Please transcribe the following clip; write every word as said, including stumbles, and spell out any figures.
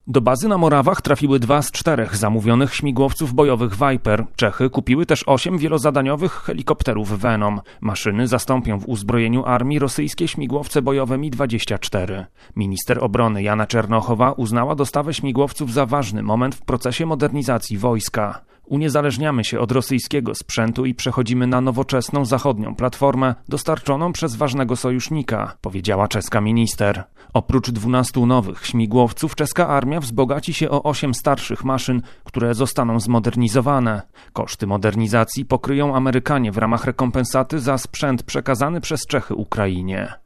Do bazy na Morawach trafiły dwa z czterech zamówionych śmigłowców bojowych Viper. Czechy kupiły też osiem wielozadaniowych helikopterów Venom. Maszyny zastąpią w uzbrojeniu armii rosyjskie śmigłowce bojowe Mi dwadzieścia cztery. Minister obrony Jana Czernochowa uznała dostawę śmigłowców za ważny moment w procesie modernizacji wojska. Uniezależniamy się od rosyjskiego sprzętu i przechodzimy na nowoczesną zachodnią platformę dostarczoną przez ważnego sojusznika, powiedziała czeska minister. Oprócz dwunastu nowych śmigłowców czeska armia wzbogaci się o osiem starszych maszyn, które zostaną zmodernizowane. Koszty modernizacji pokryją Amerykanie w ramach rekompensaty za sprzęt przekazany przez Czechy Ukrainie.